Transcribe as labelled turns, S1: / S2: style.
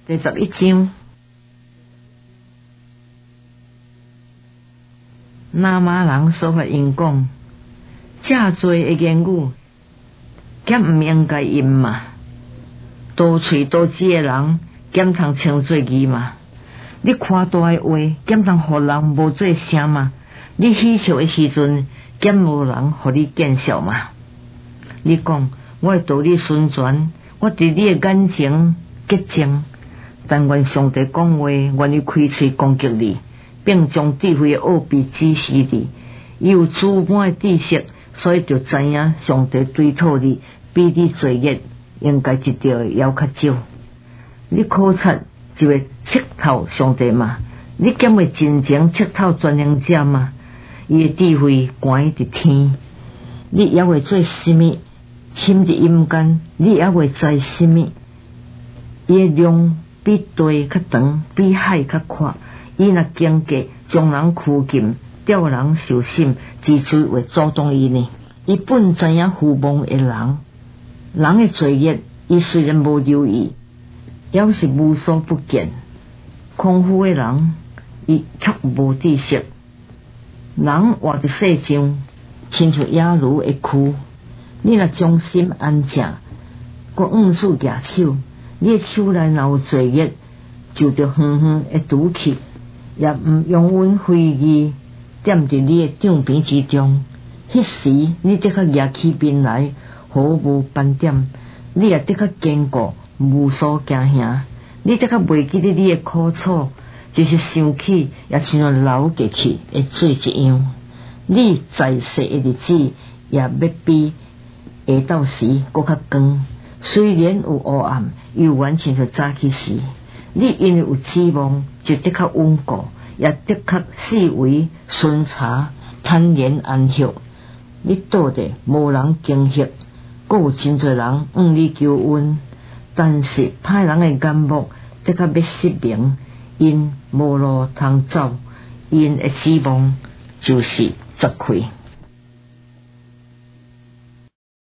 S1: 第11章，那玛人所发因讲，这多的言语，减毋应该因嘛？多嘴多舌的人，减通称做义嘛？你夸大的话，减通互人无做声嘛？你喜笑的时阵，减无人互你见笑嘛？你讲，我会道你宣传，我伫你的眼前洁净。但愿上帝讲话，愿意开喙攻击你，并将智慧的奥秘指示你。伊有主满的知识，所以就知影上帝对讨你，比你罪孽应该得到的还较少。你考察就会彻透上帝嘛？你减会真情彻透全能者嘛？伊的智慧关伫天，你也会做什么？深伫阴间，你也会知什么？伊的量比地较长，比海较宽。伊若经过，将人拘禁，吊人受审，之处会阻挡伊呢。伊本知影愚妄的人的罪孽，伊虽然无留意，也是无所不见。空虚的人，伊却无知识。人活伫世上，亲像野驴的躯。你若将心安静，搁硬处举手，你的手内若有罪孽，就着远远的拄去，也毋永远非议踮伫你的掌边之中。迄时你得较举起面来，毫无斑点，你也得较坚固，无所惊吓。你得较袂记得你的苦楚，就是想起也像流过去的水一样。你在世的日子也要比下昼时搁较长，虽然有黑暗，又完亲像早起时。你因为有指望，就得较稳固，也得较细微巡查，坦然安息。你倒地无人惊吓，搁有真侪人向你求恩，但是歹人的眼目得较要失明，因无路通走，因的指望就是绝开。